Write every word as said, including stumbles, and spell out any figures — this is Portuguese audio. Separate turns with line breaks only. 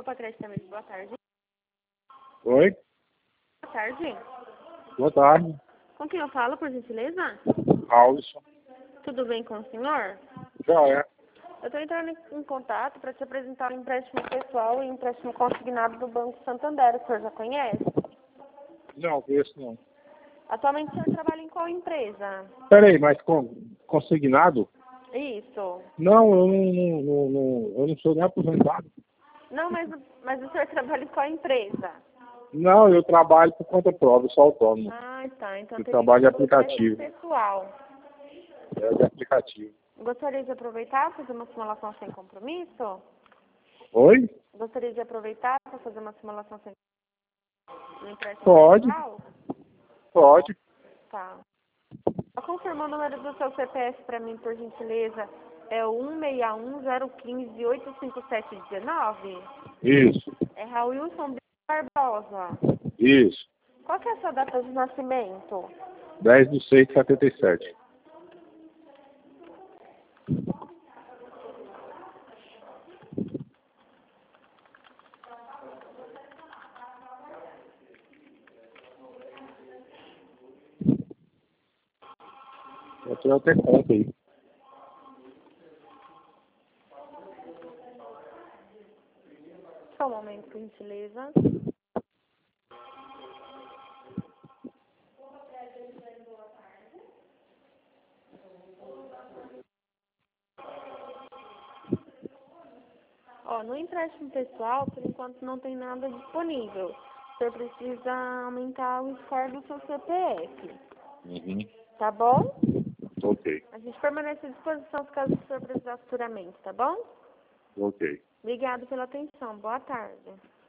Opa, Crédito Amigos, boa tarde.
Oi?
Boa tarde.
Boa tarde.
Com quem eu falo, por gentileza?
Alisson.
Tudo bem com o senhor?
Já é.
Eu estou entrando em contato para te apresentar um empréstimo pessoal e um empréstimo consignado do Banco Santander. O senhor já conhece?
Não, esse não.
Atualmente o senhor trabalha em qual empresa?
Peraí, mas com, consignado?
Isso.
Não, eu não, não, não, não- eu não sou nem aposentado.
Não, mas, mas o senhor trabalha em qual empresa?
Não, eu trabalho por conta própria, eu sou autônomo.
Ah, tá. Então
Eu
teria
trabalho de
que ser um empréstimo
aplicativo.
pessoal.
É de aplicativo.
Gostaria de aproveitar para fazer uma simulação sem compromisso?
Oi?
Gostaria de aproveitar para fazer uma simulação sem um empréstimo
Pode,
pessoal?
pode.
Tá. Confirma o número do seu C P F para mim, por gentileza. É o um seis um zero um cinco oito cinco sete um nove?
Isso,
É Railson Barbosa.
isso.
Qual que é a sua data de nascimento?
dez de seis de setenta e sete. Eu tenho até conta aí.
Só um momento, por gentileza. Ó, no empréstimo pessoal, por enquanto não tem nada disponível. O senhor precisa aumentar o score do seu C P F.
Uhum.
Tá bom?
Ok,
A gente permanece à disposição caso o senhor precisar futuramente, tá bom?
ok.
Obrigado pela atenção. Boa tarde.